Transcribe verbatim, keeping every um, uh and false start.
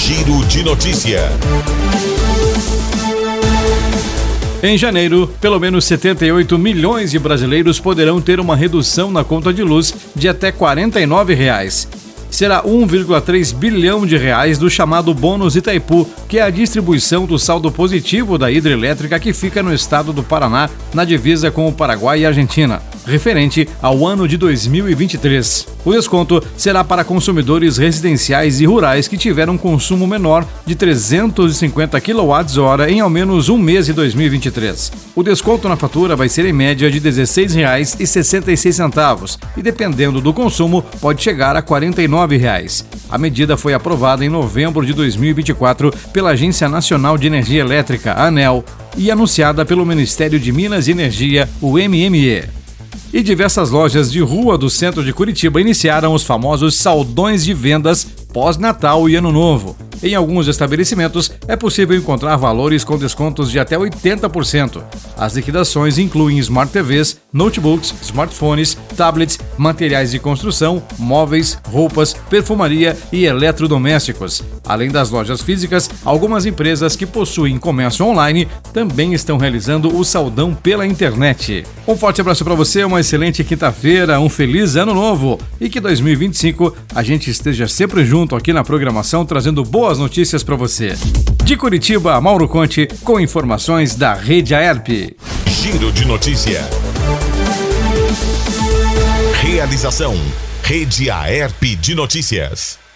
Giro de Notícia. Em janeiro, pelo menos setenta e oito milhões de brasileiros poderão ter uma redução na conta de luz de até quarenta e nove reais. Será um vírgula três bilhão de reais do chamado bônus Itaipu, que é a distribuição do saldo positivo da hidrelétrica que fica no estado do Paraná, na divisa com o Paraguai e a Argentina, referente ao ano de dois mil e vinte e três. O desconto será para consumidores residenciais e rurais que tiveram um consumo menor de trezentos e cinquenta quilowatt-hora em ao menos um mês de dois mil e vinte e três. O desconto na fatura vai ser em média de dezesseis reais e sessenta e seis centavos e, dependendo do consumo, pode chegar a quarenta e nove reais. A medida foi aprovada em novembro de dois mil e vinte e quatro pela Agência Nacional de Energia Elétrica, ANEEL, e anunciada pelo Ministério de Minas e Energia, o M M E. E diversas lojas de rua do centro de Curitiba iniciaram os famosos saldões de vendas pós-Natal e Ano Novo. Em alguns estabelecimentos, é possível encontrar valores com descontos de até oitenta por cento. As liquidações incluem Smart T Vs, notebooks, smartphones, tablets, materiais de construção, móveis, roupas, perfumaria e eletrodomésticos. Além das lojas físicas, algumas empresas que possuem comércio online também estão realizando o saldão pela internet. Um forte abraço para você, uma excelente quinta-feira, um feliz ano novo e que dois mil e vinte e cinco a gente esteja sempre junto aqui na programação trazendo boas notícias para você. De Curitiba, Mauro Conte, com informações da Rede Aerp. Giro de Notícia. Realização: Rede Aerp de Notícias.